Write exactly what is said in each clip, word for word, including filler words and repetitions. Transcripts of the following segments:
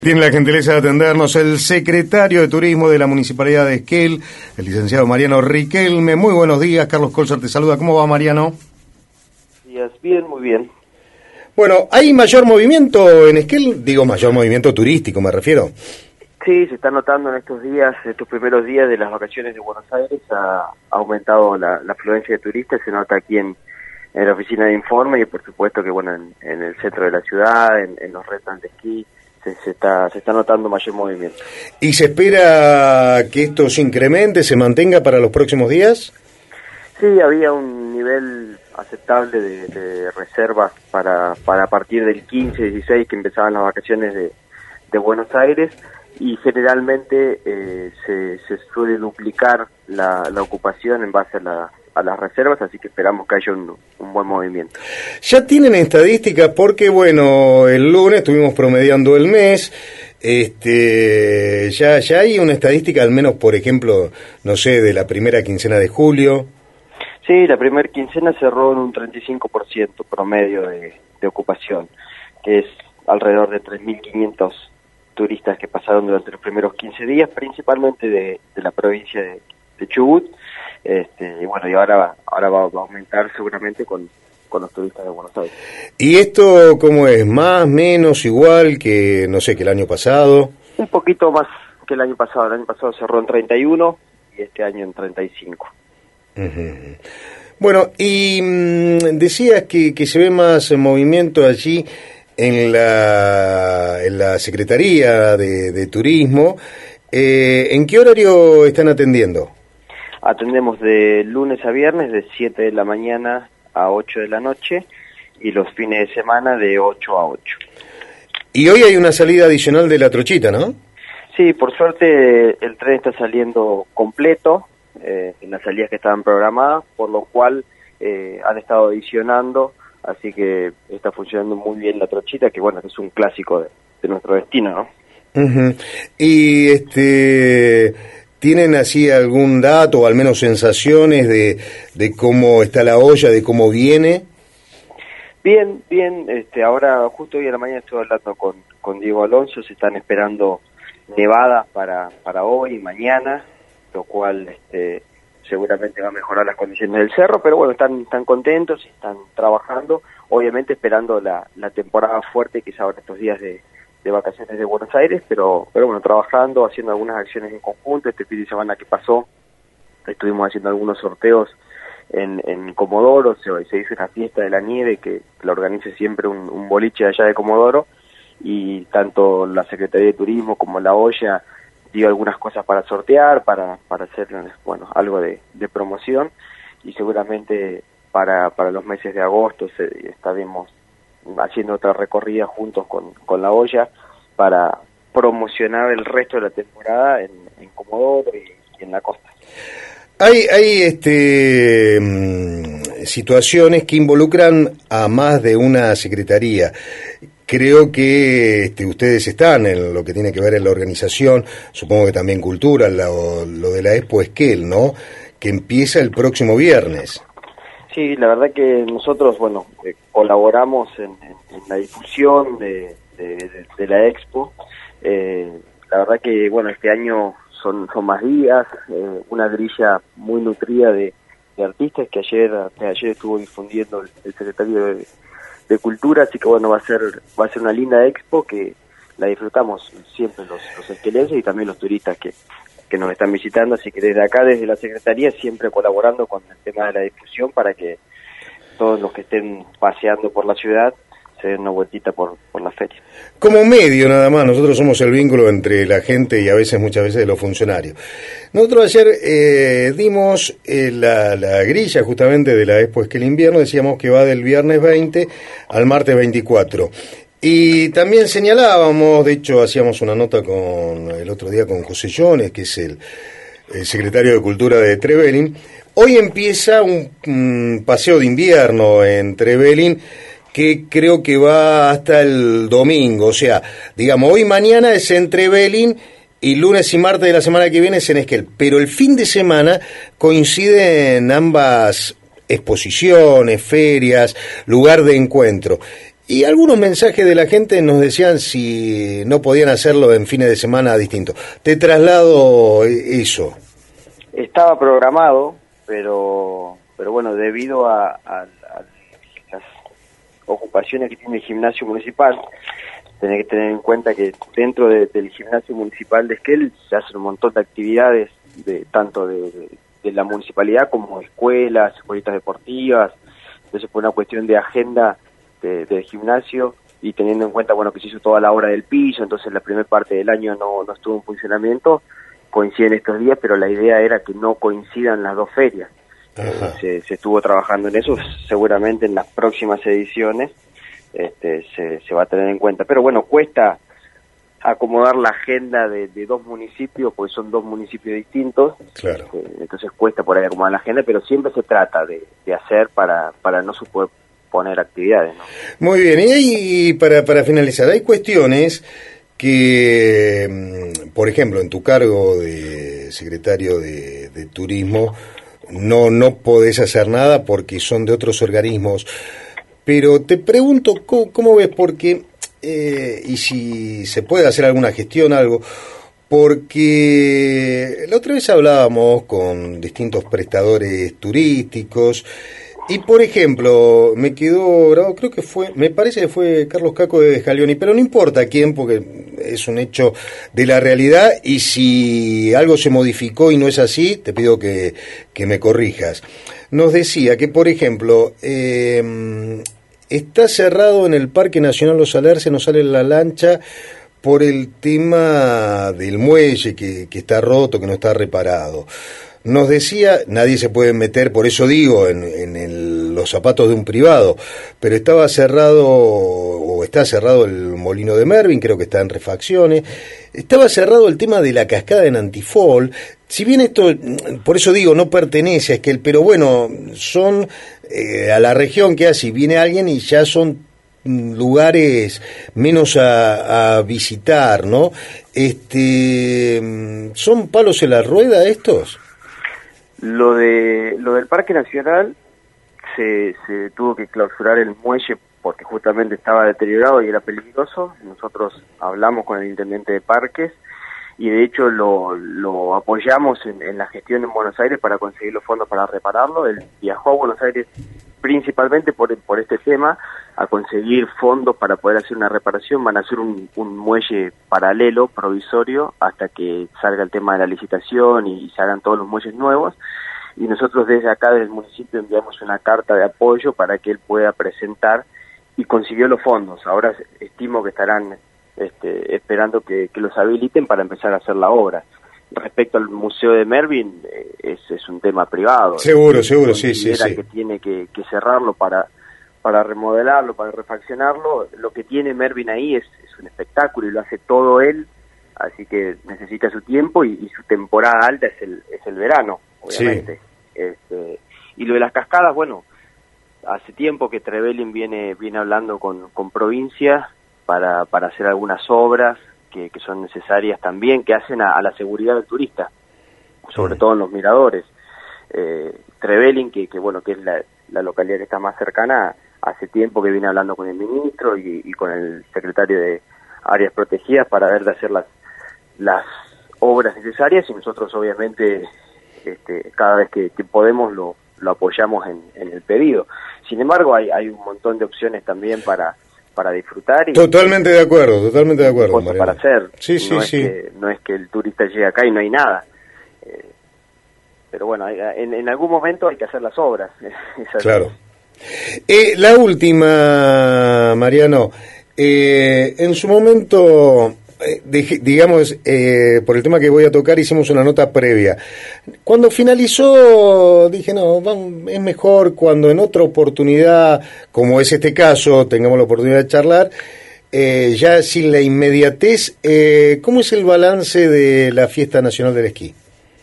Tiene la gentileza de atendernos el secretario de Turismo de la Municipalidad de Esquel, el licenciado Mariano Riquelme. Muy buenos días, Carlos Colzar te saluda. ¿Cómo va, Mariano? Días, bien, muy bien. Bueno, ¿hay mayor movimiento en Esquel? Digo, mayor movimiento turístico, me refiero. Sí, se está notando en estos días, estos primeros días de las vacaciones de Buenos Aires, ha, ha aumentado la, la afluencia de turistas, se nota aquí en, en la oficina de informe y por supuesto que bueno en, en el centro de la ciudad, en, en los restaurantes de esquí, se, se, está, se está notando mayor movimiento. ¿Y se espera que esto se incremente, se mantenga para los próximos días? Sí, había un nivel aceptable de, de reservas para, para a partir del quince, dieciséis que empezaban las vacaciones de, de Buenos Aires, y generalmente eh, se, se suele duplicar la, la ocupación en base a, la, a las reservas, así que esperamos que haya un, un buen movimiento. Ya tienen estadísticas porque, bueno, el lunes estuvimos promediando el mes, este, ya, ya hay una estadística, al menos, por ejemplo, no sé, de la primera quincena de julio. Sí, la primera quincena cerró en un treinta y cinco por ciento promedio de, de ocupación, que es alrededor de tres mil quinientos turistas que pasaron durante los primeros quince días, principalmente de, de la provincia de, de Chubut, este, y bueno, y ahora, ahora va, va a aumentar seguramente con, con los turistas de Buenos Aires. ¿Y esto cómo es? ¿Más, menos, igual que, no sé, que el año pasado? Un poquito más que el año pasado. El año pasado cerró en treinta y uno y este año en treinta y cinco. Uh-huh. Bueno, y mmm, decías que, que se ve más movimiento allí en la, en la Secretaría de, de Turismo. Eh, ¿En qué horario están atendiendo? Atendemos de lunes a viernes de siete de la mañana a ocho de la noche y los fines de semana de ocho a ocho. Y hoy hay una salida adicional de la Trochita, ¿no? Sí, por suerte el tren está saliendo completo eh, en las salidas que estaban programadas, por lo cual eh, han estado adicionando. Así que está funcionando muy bien la Trochita, que bueno, es un clásico de, de nuestro destino, ¿no? Uh-huh. Y este, ¿tienen así algún dato o al menos sensaciones de, de cómo está la olla, de cómo viene? Bien, bien. Este, ahora justo hoy a la mañana estuve hablando con, con Diego Alonso, se están esperando nevadas para, para hoy y mañana, lo cual este, seguramente va a mejorar las condiciones del cerro, pero bueno, están, están contentos, están trabajando, obviamente esperando la, la temporada fuerte que es ahora estos días de, de vacaciones de Buenos Aires, pero, pero bueno, trabajando, haciendo algunas acciones en conjunto. Este fin de semana que pasó estuvimos haciendo algunos sorteos en, en Comodoro, se, se hizo una fiesta de la nieve que la organiza siempre un, un boliche allá de Comodoro, y tanto la Secretaría de Turismo como la olla dio algunas cosas para sortear, para, para hacer bueno algo de, de promoción, y seguramente para, para los meses de agosto se, estaremos haciendo otra recorrida juntos con, con la olla para promocionar el resto de la temporada en, en Comodoro y, y en la costa. Hay, hay este, situaciones que involucran a más de una secretaría. Creo que este, ustedes están en lo que tiene que ver en la organización, supongo que también cultura, lo, lo de la Expo Esquel, ¿no? Que empieza el próximo viernes. Sí, la verdad que nosotros, bueno, eh, colaboramos en, en, en la difusión de, de, de, de la Expo. Eh, la verdad que, bueno, este año son, son más días, eh, una grilla muy nutrida de, de artistas que ayer, que ayer estuvo difundiendo el, el secretario de de Cultura, así que bueno, va a ser va a ser una linda expo que la disfrutamos siempre los, los esquelenses y también los turistas que, que nos están visitando, así que desde acá, desde la Secretaría, siempre colaborando con el tema de la difusión para que todos los que estén paseando por la ciudad se den una vueltita por, por la feria. Como medio nada más, nosotros somos el vínculo entre la gente y a veces, muchas veces, los funcionarios. Nosotros ayer eh, dimos eh, la, la grilla justamente de la Expo Esquel Invierno, decíamos que va del viernes veinte al martes veinticuatro. Y también señalábamos, de hecho hacíamos una nota con el otro día con José Jones, que es el, el secretario de Cultura de Trevelin. Hoy empieza un, un paseo de invierno en Trevelin, que creo que va hasta el domingo, o sea, digamos, hoy mañana es en Trevelin y lunes y martes de la semana que viene es en Esquel, pero el fin de semana coinciden ambas exposiciones, ferias, lugar de encuentro. Y algunos mensajes de la gente nos decían si no podían hacerlo en fines de semana distintos. Te traslado eso. Estaba programado, pero pero bueno, debido a, a, a las ocupaciones que tiene el gimnasio municipal, tenés que tener en cuenta que dentro de, del gimnasio municipal de Esquel se hacen un montón de actividades, de tanto de, de, de la municipalidad como escuelas, escuelitas deportivas. Entonces, por una cuestión de agenda de, del gimnasio y teniendo en cuenta, bueno, que se hizo toda la obra del piso, entonces la primera parte del año no, no estuvo en funcionamiento, coinciden estos días, pero la idea era que no coincidan las dos ferias. Se, se estuvo trabajando en eso, seguramente en las próximas ediciones este, se, se va a tener en cuenta. Pero bueno, cuesta acomodar la agenda de, de dos municipios, porque son dos municipios distintos. Claro. Eh, entonces cuesta por ahí acomodar la agenda, pero siempre se trata de, de hacer para, para no superponer actividades, ¿no? Muy bien, y, y para, para finalizar, hay cuestiones que, por ejemplo, en tu cargo de secretario de, de Turismo, no, no podés hacer nada porque son de otros organismos, pero te pregunto, ¿cómo, cómo ves? Porque, eh, y si se puede hacer alguna gestión, algo, porque la otra vez hablábamos con distintos prestadores turísticos, y por ejemplo, me quedó grabado, creo que fue, me parece que fue Carlos Caco de Scalioni, pero no importa quién, porque es un hecho de la realidad, y si algo se modificó y no es así, te pido que, que me corrijas. Nos decía que, por ejemplo, eh, está cerrado en el Parque Nacional Los Alerces, no sale la lancha por el tema del muelle que, que está roto, que no está reparado. Nos decía, nadie se puede meter, por eso digo, en, en el, los zapatos de un privado, pero estaba cerrado, o está cerrado el molino de Mervin, creo que está en refacciones, estaba cerrado el tema de la cascada en Antifol. Si bien esto, por eso digo, no pertenece a Esquel, pero bueno, son eh, a la región que hace, viene alguien y ya son lugares menos a, a visitar, ¿no? Este, ¿son palos en la rueda estos? Lo de lo del Parque Nacional se, se tuvo que clausurar el muelle porque justamente estaba deteriorado y era peligroso. Nosotros hablamos con el intendente de parques y de hecho lo, lo apoyamos en, en la gestión en Buenos Aires para conseguir los fondos para repararlo. Él viajó a Buenos Aires principalmente por, por este tema, a conseguir fondos para poder hacer una reparación. Van a hacer un, un muelle paralelo, provisorio, hasta que salga el tema de la licitación y, y se hagan todos los muelles nuevos. Y nosotros desde acá, desde el municipio, enviamos una carta de apoyo para que él pueda presentar, y consiguió los fondos. Ahora estimo que estarán este, esperando que, que los habiliten para empezar a hacer la obra. Respecto al Museo de Mervin, eh, es, es un tema privado. Seguro, seguro, sí, sí, sí. Que tiene que, que cerrarlo para, para remodelarlo, para refaccionarlo. Lo que tiene Mervin ahí es, es un espectáculo y lo hace todo él, así que necesita su tiempo y, y su temporada alta es el, es el verano, obviamente. Sí. Este, y lo de las cascadas, bueno, hace tiempo que Trevelin viene, viene hablando con, con provincia para, para hacer algunas obras Que, que son necesarias también, que hacen a, a la seguridad del turista, sobre todo en los miradores. Eh, Trevelin, que, que bueno, que es la, la localidad que está más cercana, hace tiempo que viene hablando con el ministro y, y con el secretario de Áreas Protegidas para ver de hacer las, las obras necesarias, y nosotros obviamente este, cada vez que, que podemos lo, lo apoyamos en, en el pedido. Sin embargo, hay, hay un montón de opciones también para para disfrutar. Y totalmente de acuerdo, totalmente de acuerdo, cosas para hacer. Sí, sí, no sí. Es que, no es que el turista llegue acá y no hay nada. Eh, pero bueno, en, en algún momento hay que hacer las obras. Claro. Eh, la última, Mariano. Eh, en su momento, eh, de, digamos, eh, por el tema que voy a tocar, hicimos una nota previa. Cuando finalizó, dije, no, vamos, es mejor cuando en otra oportunidad, como es este caso, tengamos la oportunidad de charlar, eh, ya sin la inmediatez. Eh, ¿Cómo es el balance de la Fiesta Nacional del Esquí?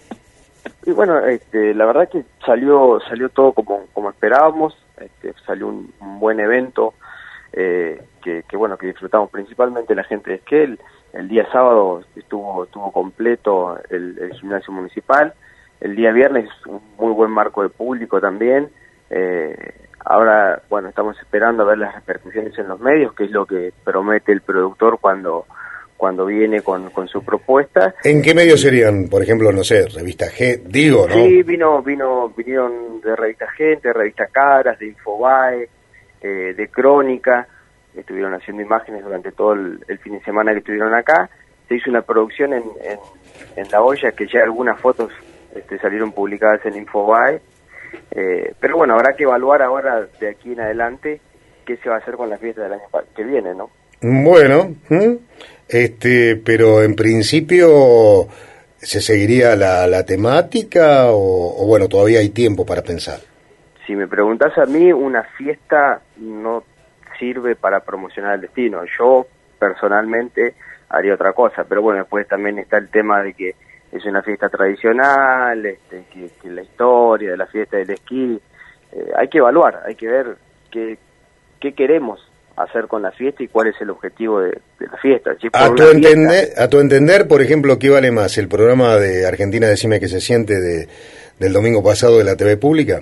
Y bueno, este, la verdad que salió salió todo como, como esperábamos. Este, salió un, un buen evento, eh, que, que bueno, que disfrutamos principalmente la gente de Esquel. El día sábado estuvo estuvo completo el, el gimnasio municipal. El día viernes un muy buen marco de público también. Eh, Ahora, bueno, estamos esperando a ver las repercusiones en los medios, que es lo que promete el productor cuando cuando viene con, con su propuesta. ¿En qué medios serían, por ejemplo, no sé, Revista G, digo, ¿no? Sí, vino, vino, vinieron de Revista Gente, de Revista Caras, de Infobae, eh, de Crónica, estuvieron haciendo imágenes durante todo el, el fin de semana que estuvieron acá. Se hizo una producción en, en, en La Olla, que ya algunas fotos este, salieron publicadas en Infobae, eh, pero bueno, habrá que evaluar ahora de aquí en adelante qué se va a hacer con la fiesta del año que viene, ¿no? Bueno, ¿hmm? este, pero en principio se seguiría la, la temática o, o bueno, todavía hay tiempo para pensar. Si me preguntás a mí, una fiesta no sirve para promocionar el destino. Yo personalmente haría otra cosa, pero bueno, después también está el tema de que es una fiesta tradicional, este, que, que la historia de la fiesta del esquí, eh, hay que evaluar, hay que ver qué, qué queremos hacer con la fiesta y cuál es el objetivo de, de la fiesta. Si a, tu entender, fiesta, a tu entender, por ejemplo, ¿qué vale más? ¿El programa de Argentina Decime que se siente de, del domingo pasado de la T V pública?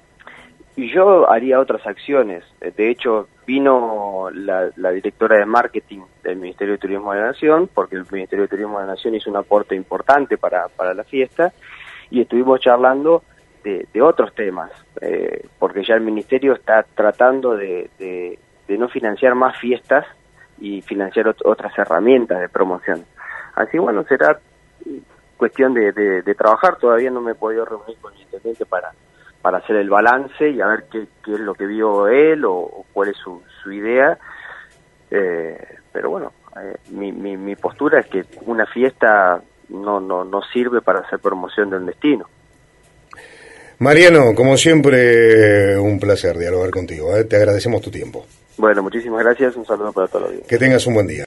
Y yo haría otras acciones. De hecho, vino la, la directora de marketing del Ministerio de Turismo de la Nación, porque el Ministerio de Turismo de la Nación hizo un aporte importante para, para la fiesta, y estuvimos charlando de, de otros temas, eh, porque ya el Ministerio está tratando de, de, de no financiar más fiestas y financiar ot- otras herramientas de promoción. Así, bueno, será cuestión de, de, de trabajar. Todavía no me he podido reunir con el intendente para para hacer el balance y a ver qué, qué es lo que vio él o, o cuál es su, su idea, eh, pero bueno, eh, mi, mi, mi postura es que una fiesta no, no, no sirve para hacer promoción de un destino. Mariano, como siempre, un placer dialogar contigo, ¿eh? Te agradecemos tu tiempo. Bueno, muchísimas gracias, un saludo para todos los días. Que tengas un buen día.